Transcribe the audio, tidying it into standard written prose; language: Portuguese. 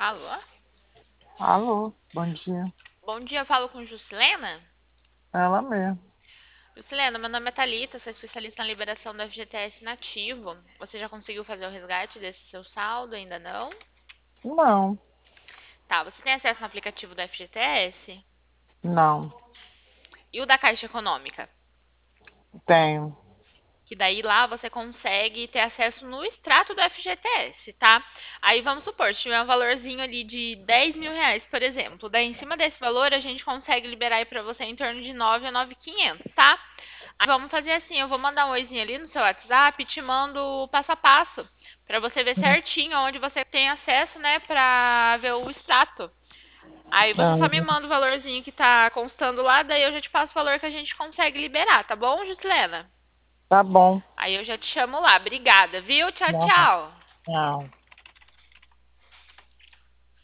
Alô? Alô, bom dia. Bom dia, eu falo com Jusilena. Ela mesmo. Jusilena, meu nome é Thalita, sou especialista na liberação do FGTS nativo. Você já conseguiu fazer o resgate desse seu saldo? Ainda não? Não, Tá, você tem acesso no aplicativo do FGTS? não, E o da Caixa Econômica? tenho. Que daí lá você consegue ter acesso no extrato do FGTS, tá? Aí vamos supor, se tiver um valorzinho ali de R$ 10.000, por exemplo, daí em cima desse valor a gente consegue liberar aí pra você em torno de 9 a 9.500, tá? Aí vamos fazer assim, eu vou mandar um oizinho ali no seu WhatsApp e te mando o passo a passo pra você ver Hum, certinho onde você tem acesso, né, pra ver o extrato. Aí você só me ah, manda o valorzinho que tá constando lá, daí eu já te passo o valor que a gente consegue liberar, tá bom, Gislena? tá bom. Aí eu já te chamo lá. Obrigada, viu? Tchau, Não, tchau. não.